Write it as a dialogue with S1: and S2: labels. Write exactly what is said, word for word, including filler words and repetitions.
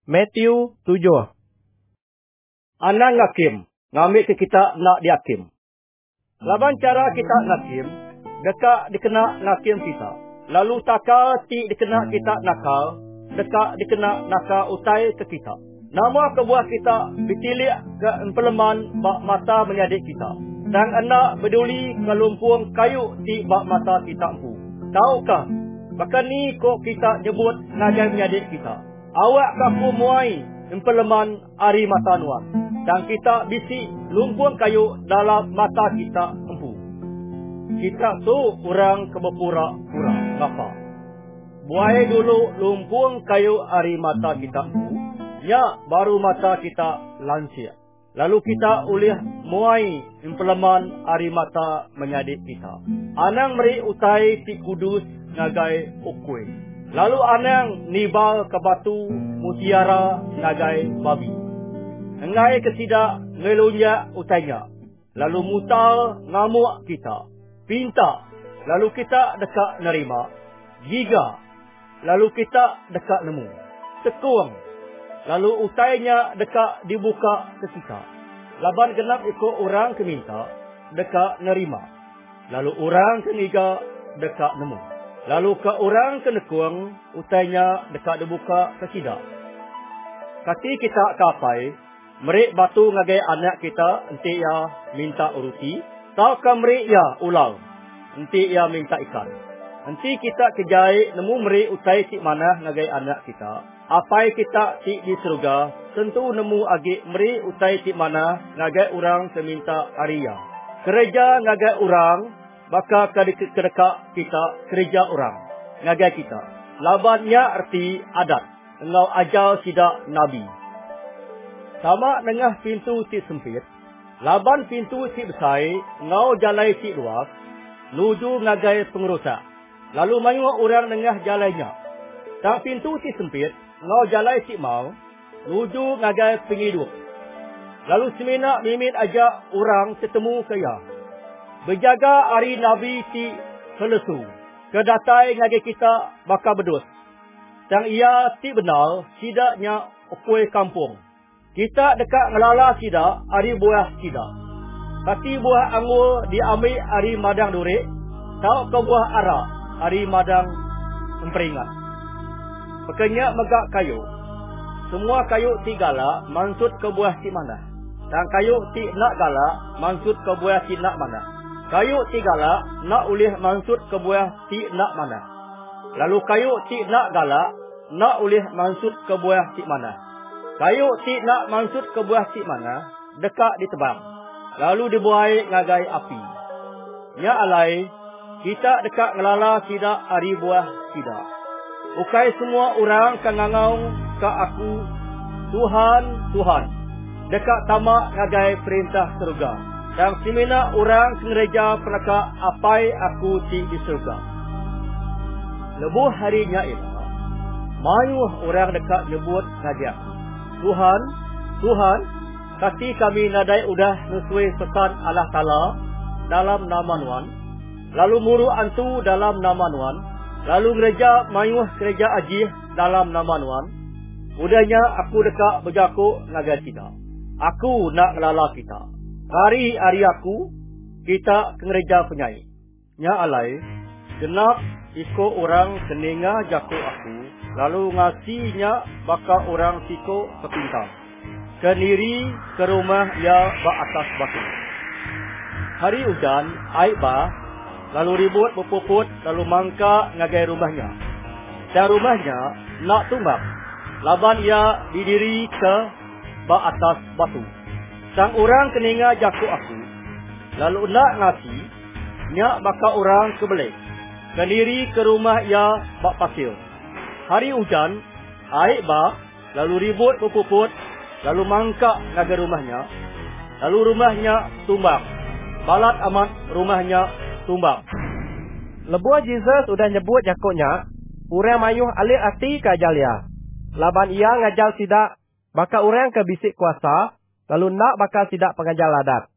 S1: Matthew tujuh. Anak ngakim, ngambil ke kita nak diakim. Laban cara kita ngakim, dekat dikena ngakim kita. Lalu takal ti dikena kita nakal, dekat dikena nakal utai ke kita. Nama kebuah kita bitilik ke empeleman bak mata menyadik kita. Dan anak beduli kelumpung kayu ti bak mata kita empu. Tahukah, bahkan ni kok kita nyebut nagai menyadik kita. Awak kaku muai empeleman ari mata nuan. Dan kita bisi lumpung kayu dalam mata kita empu. Kita tu orang kebepura-pura ngapa. Buai dulu lumpung kayu ari mata kita empu. Ya baru mata kita lansia. Lalu kita ulih muai empeleman ari mata menyadik kita. Anang meri utai ti kudus ngagai ukui. Lalu anang nibal ke batu mutiara nagai babi. Engai ketidak ngelunyak utainya. Lalu mutal ngamuk kita. Pinta. Lalu kita dekat nerima. Giga. Lalu kita dekat nemu. Tekung. Lalu utainya dekat dibuka ke kita. Laban genap ikut orang keminta. Dekat nerima. Lalu orang keniga dekat nemu. Lalu ke orang kenekung, utainya dekat dibuka ke sidak. Kati kita kapai, merik batu ngagai anak kita, enti ia minta uruti. Tau ke merik ia ulang, enti ia minta ikan. Enti kita kejai, nemu merik utai cik mana ngagai anak kita. Apai kita cik di surga, tentu nemu agi merik utai cik mana ngagai orang keminta aria. Kerja ngagai orang, maka kedekak kita kerja orang. Ngagai kita. Labannya arti adat. Engau ajar sidak Nabi. Sama dengan pintu si sempit. Laban pintu si besar. Engau jalai si luas. Nuju ngagai pengerusak. Lalu mayuh orang nengah jalainya. Tak pintu si sempit. Engau jalai si mau. Nuju ngagai penghidup. Lalu semina mimin ajak orang ketemu kaya. Berjaga hari Nabi si selesu. Kedatai ngagai kita bakal berdus. Dan ia ti benar sidaknya ukui kampung. Kita dekat ngelala sidak hari buah sidak. Kati buah anggur diambil hari madang durik. Tau ke buah arak hari madang memperingat. Pekenyak megak kayu. Semua kayu ti galak mansut ke buah si mana. Dan kayu ti nak galak mansut ke buah si nak mana. Kayu ti galak nak ulih mansut ke buah ti nak mana. Lalu kayu ti nak galak nak ulih mansut ke buah ti mana. Kayu ti nak mansut ke buah ti mana dekat ditebang. Lalu dibuai ngagai api. Nya alai kita dekat ngelala sidak ari buah sidak. Ukai semua orang kangangau ke aku Tuhan Tuhan. Dekat tamak ngagai perintah surga. Dan semina orang gereja penaka apai aku ti di surga. Lebuh harinya ialah mayuh orang dekat nyebut ngaji aku. Tuhan, Tuhan, kati kami nadai udah nusui pesan Allah Ta'ala dalam nama Nuan. Lalu muru antu dalam nama Nuan. Lalu gereja mayuh gereja ajih dalam nama Nuan. Udahnya aku dekat berjaku ngaji kita. Aku nak ngelala kita. Hari-hari aku, kita ke gereja penyai. Nya alai, genap iko orang keninga jaku aku, lalu ngasihnya baka orang siko kepintang. Keniri ke rumah ya ba atas batu. Hari hujan, air bah, lalu ribut berpuput, lalu mangka ngagai rumahnya. Dan rumahnya nak tumbang. Laban ia didiri ke ba atas batu. Sang orang keninga jaku aku. Lalu nak ngasi. Nyak baka orang kebelik. Kendiri ke rumah ia bak pasir. Hari hujan. Air bah. Lalu ribut berpuput. Lalu mangkak ngagai rumahnya. Lalu rumahnya tumbang. Balat amat rumahnya tumbang.
S2: Lebuah Jesus udah nyebut jakunya. Urang mayuh alik hati ke ajalia. Laban ia ngajal sidak. Baka urang ke bisik kuasa. Lalu nak bakal sidak pengajar ladat.